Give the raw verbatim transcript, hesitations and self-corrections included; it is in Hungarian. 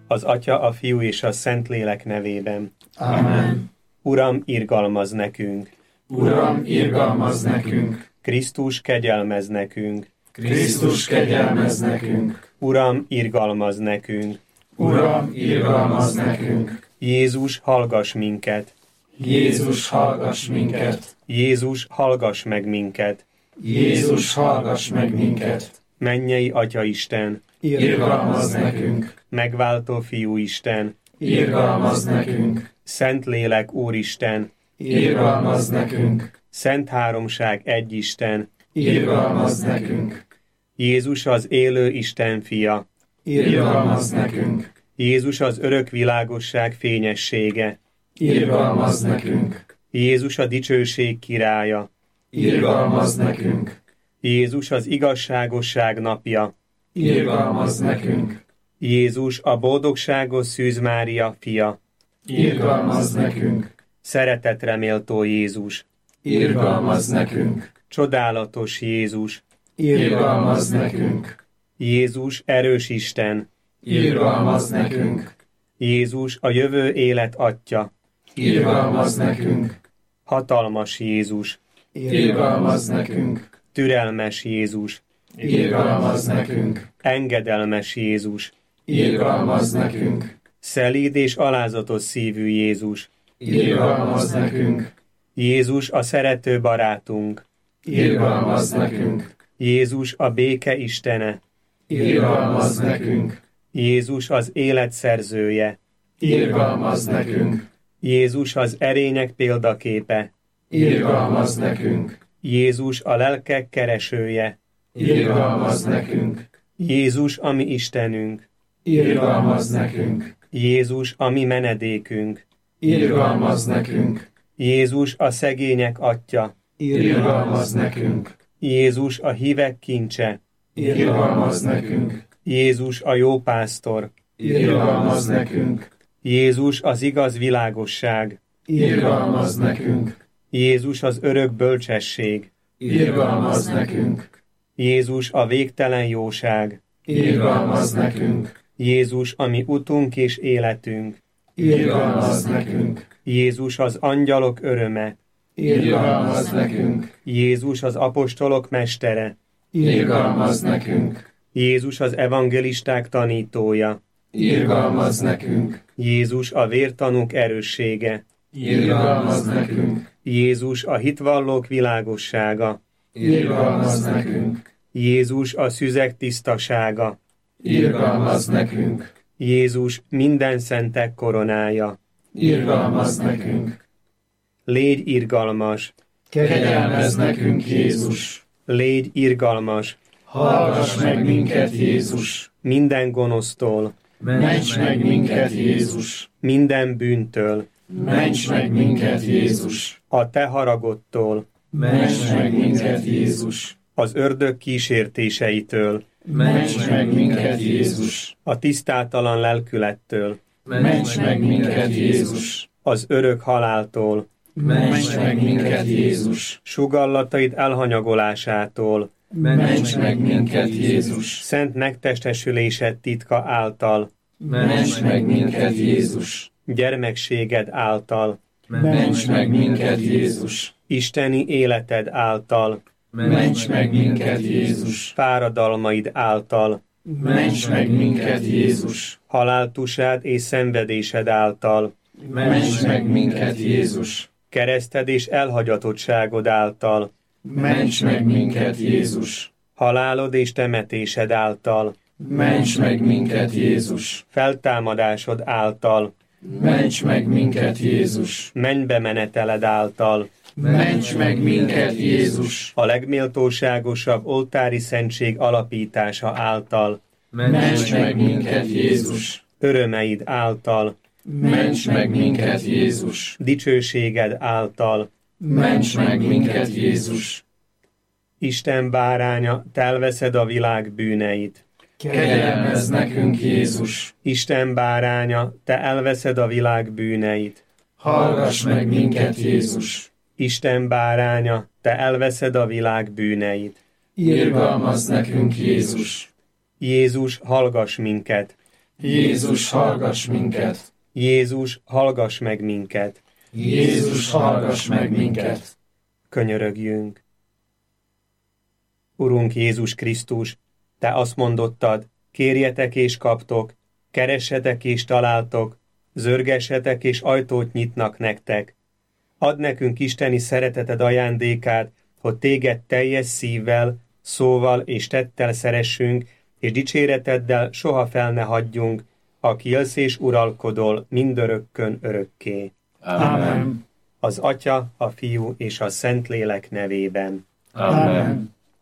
Az Atya, a Fiú és a Szentlélek nevében. Amen. Uram, irgalmazz nekünk! Uram, irgalmazz nekünk! Krisztus, kegyelmezz nekünk! Krisztus, kegyelmezz nekünk! Uram, irgalmazz nekünk! Uram, irgalmazz nekünk! Jézus, hallgass minket! Jézus, hallgass minket! Jézus, hallgass meg minket! Jézus, hallgass meg minket! Mennyei Atyaisten! Irgalmazz nekünk! Megváltó Fiúisten! Irgalmazz nekünk! Szentlélek Úristen! Irgalmazz nekünk! Szent Háromság egyisten! Irgalmazz nekünk! Jézus az élő Isten fia! Irgalmazz nekünk! Jézus az örök világosság fényessége! Irgalmazz nekünk! Jézus a dicsőség királya! Irgalmazz nekünk! Jézus az igazságosság napja! Irgalmazz nekünk! Jézus a boldogságos Szűz Mária fia! Irgalmazz nekünk! Szeretetre méltó Jézus! Irgalmazz nekünk! Csodálatos Jézus! Irgalmazz nekünk! Jézus erős Isten! Irgalmazz nekünk! Jézus a jövő élet Atya! Irgalmazz nekünk! Hatalmas Jézus! Irgalmazz nekünk! Türelmes Jézus! Irgalmazz nekünk! Engedelmes Jézus! Irgalmazz nekünk! Szelíd és alázatos szívű Jézus! Irgalmazz nekünk! Jézus a szerető barátunk! Irgalmazz nekünk! Jézus a béke istene! Irgalmazz nekünk! Jézus az élet szerzője! Irgalmazz nekünk! Jézus az erények példaképe! Irgalmazz nekünk! Jézus a lelkek keresője! Irgalmazz nekünk! Jézus a mi Istenünk! Irgalmazz nekünk! Jézus a mi menedékünk! Irgalmazz nekünk! Jézus a szegények Atya! Irgalmazz nekünk! Jézus a hívek kincse! Irgalmazz nekünk! Jézus a jó pásztor! Irgalmazz nekünk! Jézus az igaz világosság! Irgalmazz nekünk! Jézus az örök bölcsesség! Irgalmazz nekünk! Jézus a végtelen jóság! Irgalmazz nekünk! Jézus a mi utunk és életünk! Irgalmazz nekünk! Jézus az angyalok öröme! Irgalmazz nekünk! Jézus az apostolok mestere! Irgalmazz nekünk! Jézus az evangelisták tanítója! Irgalmazz nekünk! Jézus a vértanúk erőssége! Irgalmazz nekünk! Jézus a hitvallók világossága! Irgalmazz nekünk! Jézus a szüzek tisztasága! Irgalmazz nekünk! Jézus minden szentek koronája! Irgalmazz nekünk! Légy irgalmas! Kegyelmezz nekünk, Jézus! Légy irgalmas! Hallgass meg minket, Jézus! Minden gonosztól! Ments meg minket, Jézus! Minden bűntől! Ments meg minket, Jézus! A te haragodtól! Ments meg minket, Jézus! Az ördög kísértéseitől! Ments meg minket, Jézus! A tisztátalan lelkülettől! Ments meg minket, Jézus! Az örök haláltól! Ments meg minket, Jézus! Sugallataid elhanyagolásától! Ments meg minket, Jézus! Szent megtestesülésed titka által! Ments meg minket, Jézus! Gyermekséged által! Ments meg minket, Jézus! Isteni életed által! Ments meg minket, Jézus! Fáradalmaid által! Ments meg minket, Jézus! Haláltusád és szenvedésed által! Ments meg minket, Jézus! Kereszted és elhagyatottságod által! Ments meg minket, Jézus! Halálod és temetésed által! Ments meg minket, Jézus! Feltámadásod által! Ments meg minket, Jézus! Mennybe meneteled által! Ments meg minket, Jézus! A legméltóságosabb oltári szentség alapítása által! Ments meg minket, Jézus! Örömeid által! Ments meg minket, Jézus! Dicsőséged által! Ments meg minket, Jézus! Isten báránya, te elveszed a világ bűneit! Kegyelmezz nekünk, Jézus! Isten báránya, te elveszed a világ bűneit! Hallgass meg minket, Jézus! Isten báránya, te elveszed a világ bűneit! Irgalmazz nekünk, Jézus! Jézus, hallgass minket! Jézus, hallgass minket! Jézus, hallgass meg minket! Jézus, hallgass meg minket! Könyörögjünk! Urunk Jézus Krisztus, Te azt mondottad, kérjetek és kaptok, keressetek és találtok, zörgessetek és ajtót nyitnak nektek. Add nekünk isteni szereteted ajándékát, hogy Téged teljes szívvel, szóval és tettel szeressünk, és dicséreteddel soha fel ne hagyjunk, aki élsz és uralkodol mindörökkön örökké. Amen. Az Atya, a Fiú és a Szentlélek nevében. Amen.